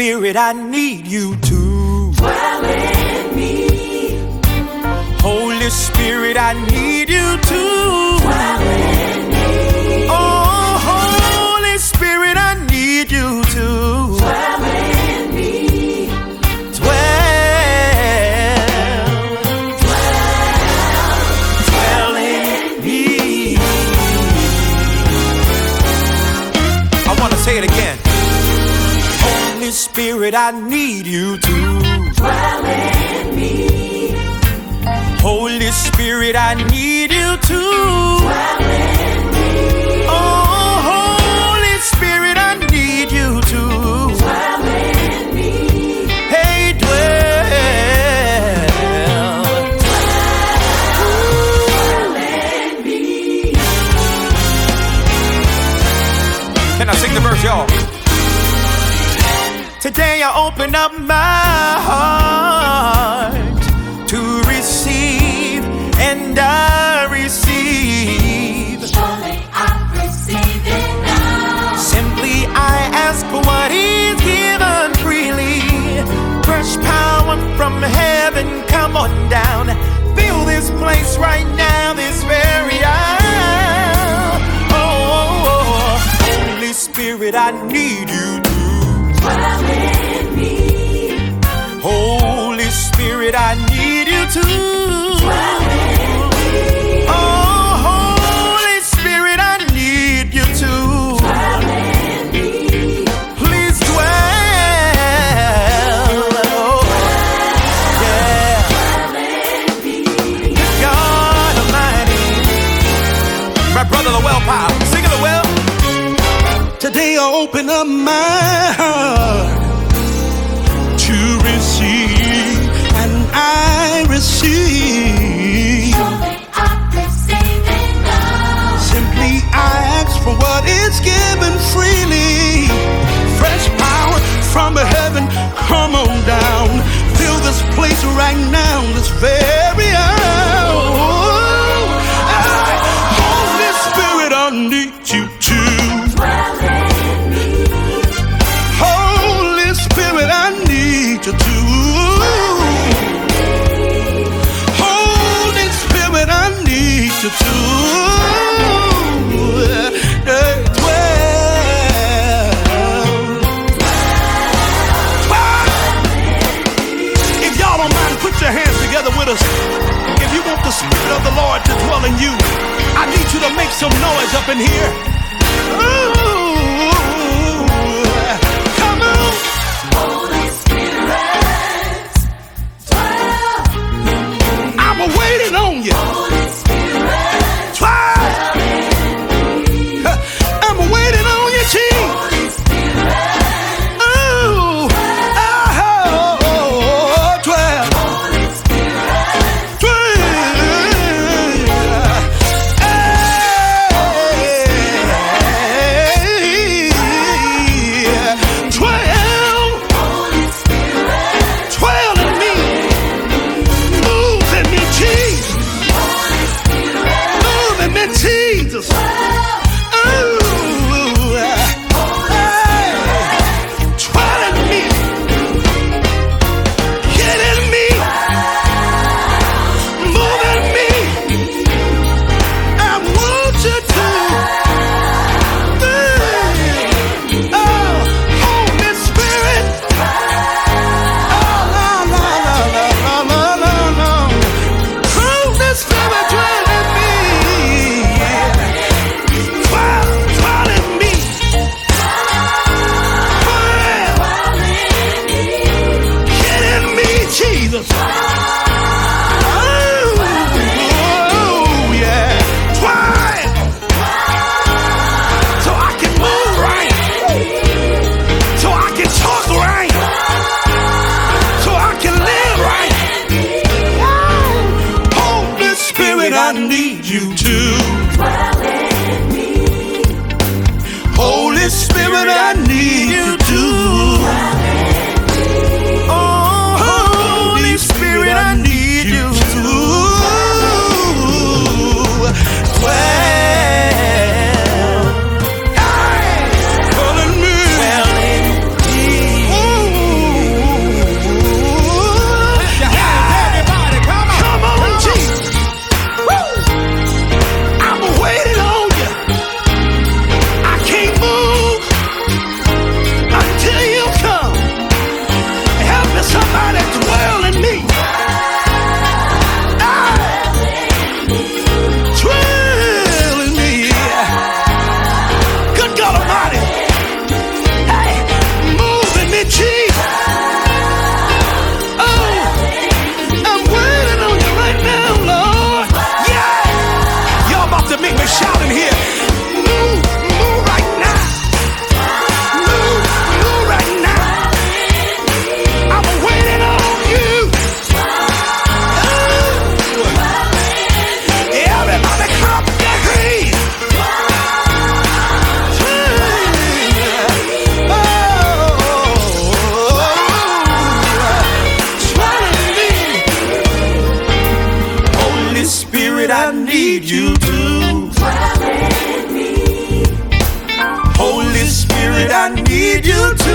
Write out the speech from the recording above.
Spirit, I need you to dwell in me. Holy Spirit, I need you to Dwell in me. Oh, Holy Spirit, I need you to Dwell in me. dwell in me. I want to say it again. Holy Spirit, I need you to Dwell in me. Holy Spirit, I need you to Dwell in me. Oh, Holy Spirit, I need you to Dwell in me. Hey, dwell in me. Can I sing the verse, y'all? Today I open up my heart to receive, and I receive. Surely I receive it now. Simply I ask for what is given freely. Fresh power from heaven, come on down. Fill this place right now, this very hour. Oh, Holy Spirit, I need you to Dwell in me. Holy Spirit, I need you to Dwell in me. Oh, Holy Spirit, I need you to Dwell in me. please dwell. Yeah, Dwell in me. God Almighty. My brother, the well pile. Sing of the well. Today I open up my heart to receive, and I receive. Surely I receive it now. Simply I ask for what is given freely. Fresh power from heaven, come on down. Fill this place right now, this very hour. Holy Spirit, I need you to. Dwell in me. Holy Spirit, I need you to. Holy Spirit, I need you to. If y'all don't mind, put your hands together with us. If you want the Spirit of the Lord to dwell in you, I need you to make some noise up in here. Ooh, come on. Holy Spirit, dwell. I'm waiting on you. Holy Spirit, Try. I'm waiting on you, Chief. Holy Spirit, Ooh. Oh, 12. Holy Spirit, 12. Holy Spirit, 12 in me. Move in me, Jesus. Holy Spirit, Move in me, Jesus. Ooh. Hey. 12 in me. Get in me. Move in me. I want you to. Oh, Holy Spirit. Oh, no. Holy Spirit, dwell in me. Dwell in me. Get in me, Jesus. Oh, yeah. Try so I can move right, so I can talk right, so I can live right. Holy Spirit, I need you to. dwell in me. Holy Spirit, I need you to. Oh, Holy Spirit, I need you to Holy Spirit, I need you to dwell in me. Holy Spirit, I need you to